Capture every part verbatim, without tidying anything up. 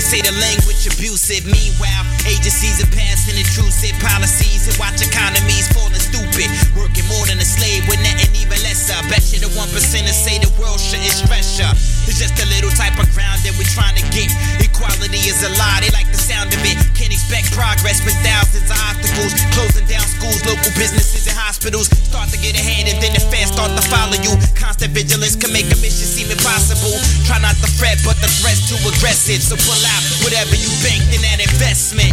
say the language abusive. Meanwhile, agencies are passing intrusive policies and watch economies falling stupid. Working more than a slave with nothing even lesser. Bet you the one percenters say the world shouldn't stress ya. It's just a little type of ground that we're trying to get. Equality is a lie, they like the sound of it. Can't expect progress with thousands of obstacles. Closing down schools, local businesses and hospitals. Start to get ahead and then the fans start to follow you. Constant vigilance can make a mission seem impossible. Try not to fret, but the threat's too aggressive. So pull out whatever you banked in that investment.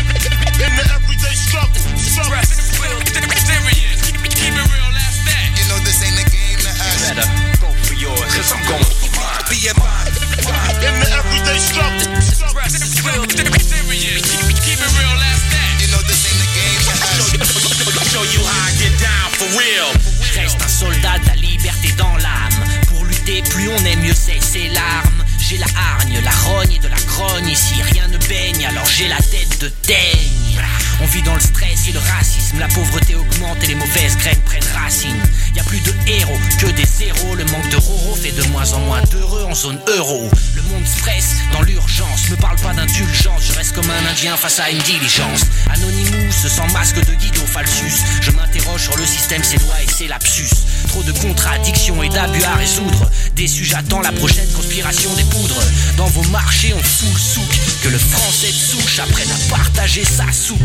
In the everyday struggle, stress is real, serious. Keep it real, that's that. You know this ain't a game to us. Better go for yours, cause I'm going for mine. Be a mine. In the everyday struggle, stress is real, serious. Keep it real, that's that. You know this ain't a game to us. Show you how I get down for real. Reste un soldat de la liberté dans l'âme. Pour lutter, plus on est, mieux c'est ses larmes. J'ai la hargne, la rogne et de la grogne. Ici rien ne baigne, alors j'ai la tête de teigne. On vit dans le stress et le racisme. La pauvreté augmente et les mauvaises graines prennent racine. Y'a plus de héros que des zéros. Le manque de roro fait de moins en moins d'heureux en zone euro. Le monde stresse dans l'urgence. Me parle pas d'indulgence, je reste comme un indien face à une diligence. Anonymous, sans masque de Guido Falsus. Je m'interroge sur le système, ses lois et ses lapsus. Trop de contradictions et d'abus à résoudre. Déçu, j'attends la prochaine conspiration des poudres. Dans vos marchés, on fout le souk. Que le français de souche apprenne à partager sa soupe.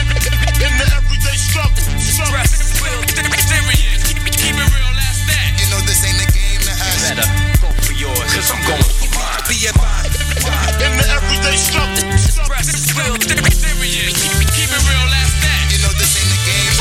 In the everyday struggle, stress is real, serious. Keep it real, that's that. You know this ain't a game to us. Better go for yours, cause I'm going for mine. Be a mine. In the everyday struggle, stress is real, serious. Keep it real, that's that. You know this ain't a game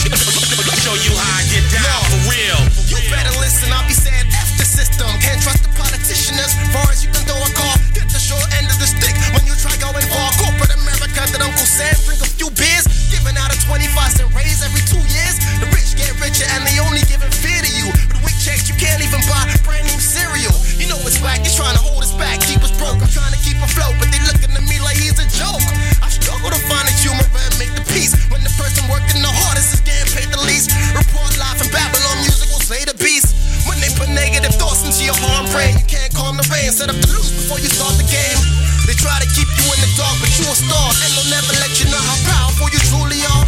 to us. Show you how I get down for real. You better listen, I'll be saying F the system. Can't trust the politicians. Far as you can throw a car, get the short end of the stick. When you try going far, corporate America, that Uncle Sam drink a few beers. Giving out a twenty-five cent raise every two years. The rich get richer and they only giving fear to you. With weak checks, you can't even buy brand new cereal. You know it's whack, he's trying to hold us back, keep us broke. I'm trying to keep afloat, but they looking at me like he's a joke. I struggle to find the humor and make the peace. When the person working the hardest is getting paid the least. Report live and Babylon music will slay the beast. When they put negative thoughts into your harm brain, you can't calm the rain, set up to lose before you start the game. They try to keep you in the dark, but you a star, and they'll never let you know how powerful you truly are.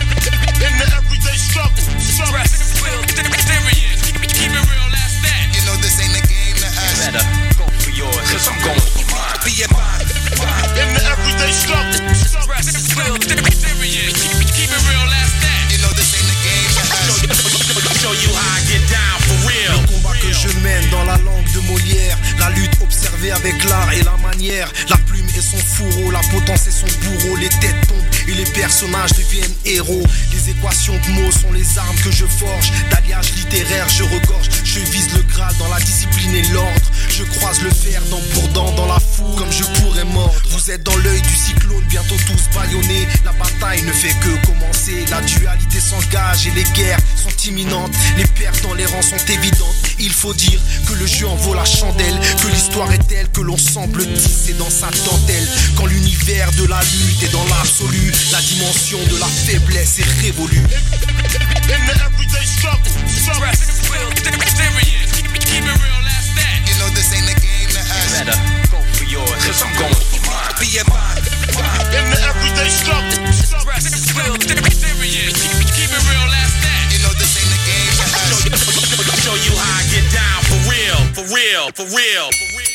In the everyday struggle, stress is real, serious. Keep it real, that's that. You know this ain't a game to us. Better go for yours, cause I'm going for mine. Be a mine. In the everyday struggle, stress is real, serious. Keep it real, that's that. You know this ain't a game to us. Show you how I get down for real. Le combat que je mène dans la langue de Molière, la lutte observée avec l'art et la manière. La plume et son fourreau, la potence et son bourreau. Les têtes tombent et les personnages deviennent héros. Les équations de mots sont les armes que je forge. D'alliage littéraire je regorge. Je vise le Graal dans la discipline et l'ordre. Je croise le fer dent pour dent dans la foule comme je pourrais mordre. Vous êtes dans l'œil du cyclone, bientôt tous bâillonnés. La bataille ne fait que commencer. La dualité s'engage et les guerres sont imminentes. Les pertes dans les rangs sont évidentes. Il faut dire que le jeu en vaut la chandelle. Que l'histoire est telle que l'on semble tisser dans sa dentelle. Quand l'univers de la lutte est dans l'absolu, la dimension de la faiblesse est révolue. In the everyday struggle, stress is real, serious. Keep it real, that's that. You know this ain't a game to us. Better go for yours, cause I'm going for mine. Be a mine. In the everyday struggle, stress is real, serious. Keep it real, that's that. You know this ain't a game to us. Show you how I get down for real, for real, for real, for real.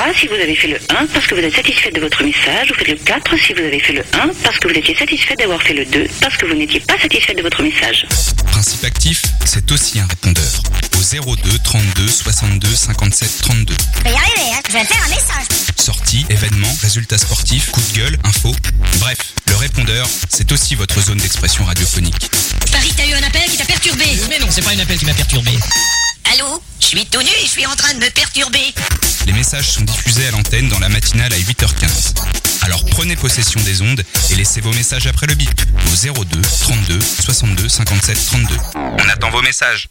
trois si vous avez fait le un parce que vous êtes satisfait de votre message. Vous faites le quatre si vous avez fait le un parce que vous étiez satisfait d'avoir fait le deux parce que vous n'étiez pas satisfait de votre message. Principe actif, c'est aussi un répondeur. Au zéro deux trente-deux soixante-deux cinquante-sept trente-deux. Je vais y arriver, hein. Je vais faire un message. Sorties, événements, résultats sportifs, coups de gueule, infos. Bref, le répondeur, c'est aussi votre zone d'expression radiophonique. Paris, t'as eu un appel qui t'a perturbé. Mais non, c'est pas un appel qui m'a perturbé. Allô? Je suis tout nu et je suis en train de me perturber. Les messages sont diffusés à l'antenne dans la matinale à huit heures quinze. Alors prenez possession des ondes et laissez vos messages après le bip au zéro deux trente-deux soixante-deux cinquante-sept trente-deux. On attend vos messages.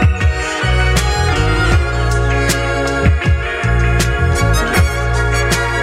We'll be right back.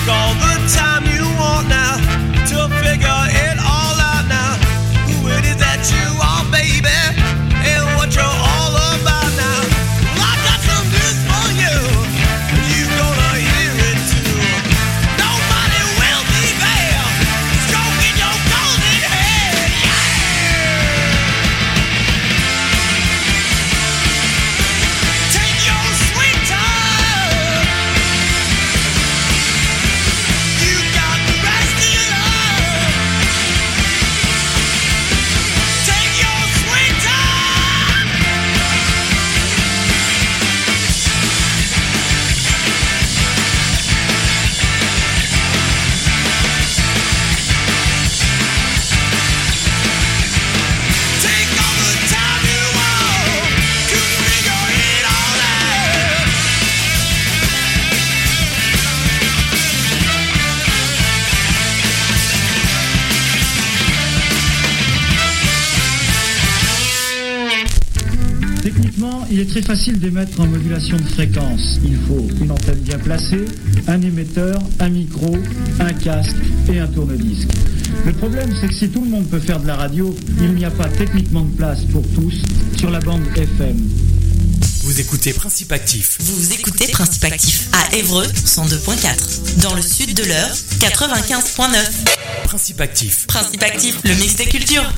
Take all the time you want now to figure it all out now. Who it is that you are, baby, and what you're all about now. Well, I got some news for you, and you gonna hear it too. Nobody will be there, stroking your golden hair. Yeah! Take your sweet time. You got the rest of your love. Take your sweet time. Take all the time you want to figure it all out. Techniquement, il est très facile d'émettre en modulation de fréquence. Il faut une antenne bien placée, un émetteur, un micro, un casque et un tourne-disque. Le problème, c'est que si tout le monde peut faire de la radio, il n'y a pas techniquement de place pour tous sur la bande F M. Vous écoutez Principe Actif. Vous écoutez Principe Actif à Évreux cent deux point quatre. Dans le sud de l'Eure, quatre-vingt-quinze point neuf. Principe Actif. Principe Actif, le mix des cultures.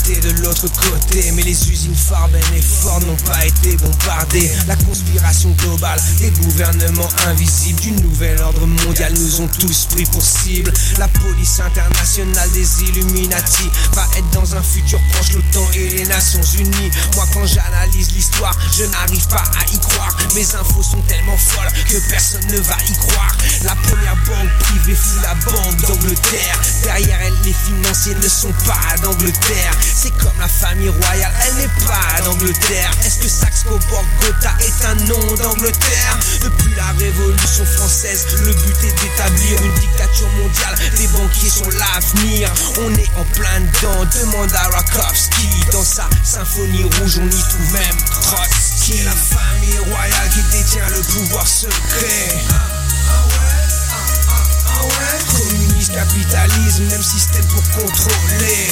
était de l'autre côté, mais les usines Farben et Ford n'ont pas été bombardées. La conspiration globale des gouvernements invisibles du nouvel ordre mondial nous ont tous pris pour cible. La police internationale des Illuminati va être dans un futur proche l'OTAN et les Nations Unies. Moi quand j'analyse l'histoire, je n'arrive pas à y croire. Mes infos sont tellement folles que personne ne va y croire. La première banque privée fut la Banque d'Angleterre. Derrière elle, les financiers ne sont pas d'Angleterre. C'est comme la famille royale, elle n'est pas d'Angleterre. Est-ce que Saxe-Coburg-Gotha est un nom d'Angleterre? Depuis la Révolution française, le but est d'établir une dictature mondiale. Les banquiers sont l'avenir. On est en plein dedans, demande à Rakowski. Dans sa symphonie rouge, on y trouve même Trotsky. C'est la famille royale qui détient le pouvoir secret. Communiste, capitalisme, même système pour contrôler.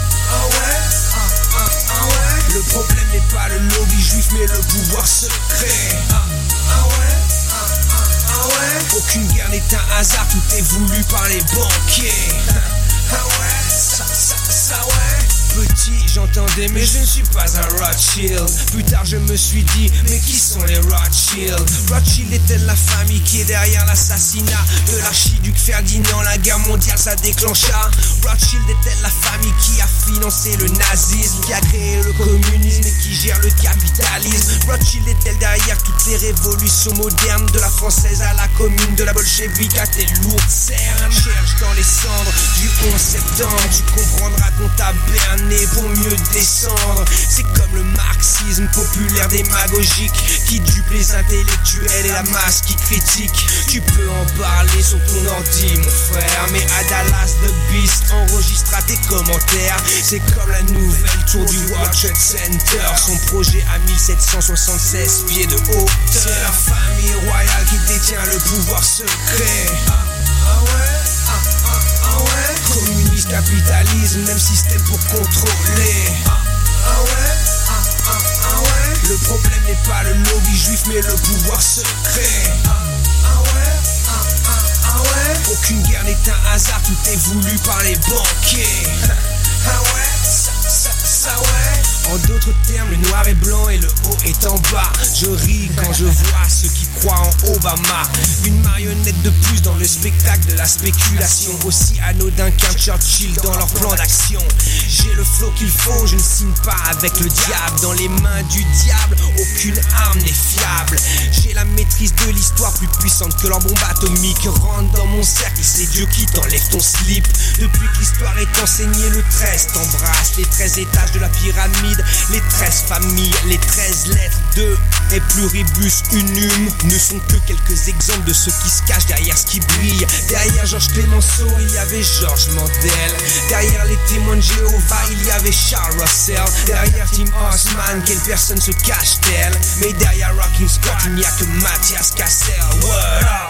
Le problème n'est pas le lobby juif mais le pouvoir secret. Aucune guerre n'est un hasard, tout est voulu par les banquiers. Ça, ça, ça ouais. Petit, j'entendais, mais je ne suis pas un Rothschild. Plus tard, je me suis dit, mais qui sont les Rothschild? Rothschild est-elle la famille qui est derrière l'assassinat de l'archiduc Ferdinand? La guerre mondiale, ça déclencha. Rothschild est-elle la famille qui a financé le nazisme, qui a créé le communisme et qui gère le capitalisme? Rothschild est-elle derrière toutes les révolutions modernes, de la française à la commune, de la bolchevique à tes lourdes cernes? Cherche dans les cendres du onze septembre, tu comprendras qu'on t'a berné pour mieux descendre. C'est comme le marxisme populaire démagogique qui dupe les intellectuels et la masse qui critique. Tu peux en parler sur ton ordi mon frère, mais à Dallas The Beast enregistra tes commentaires. C'est comme la nouvelle tour du World Trade Center, son projet à mille sept cent soixante-seize pieds de hauteur. C'est la famille royale qui détient le pouvoir secret. Ah ouais, ah, ah, ah ouais. Communiste, capitalisme, même système pour contrôler. Ah ouais, ah, ah, ah ouais. Le problème n'est pas le lobby juif mais le pouvoir secret. Ah ouais, ah, ah, ah ouais. Aucune guerre n'est un hasard, tout est voulu par les banquiers. Ah ouais, ça, ça, ça ouais. En d'autres termes, le noir est blanc et le haut est en bas. Je ris quand je vois ceux qui croient en Obama. Une marionnette de plus dans le spectacle de la spéculation, aussi anodin qu'un Churchill dans leur plan d'action. J'ai le flow qu'il faut, je ne signe pas avec le diable. Dans les mains du diable, aucune arme n'est fiable. J'ai la maîtrise de l'histoire plus puissante que leur bombe atomique. Rentre dans mon cercle, c'est Dieu qui t'enlève ton slip. Depuis que l'histoire est enseignée, le treize t'embrasse. Les treize étages de la pyramide, les treize familles, les treize lettres de et pluribus unum ne sont que quelques exemples de ceux qui se cachent derrière ce qui brille. Derrière Georges Clemenceau, il y avait Georges Mandel. Derrière les témoins de Jéhovah, il y avait Charles Russell. Derrière Tim Osman, quelle personne se cache-t-elle? Mais derrière Rockin' Scott, il n'y a que Mathias Cassel. What up?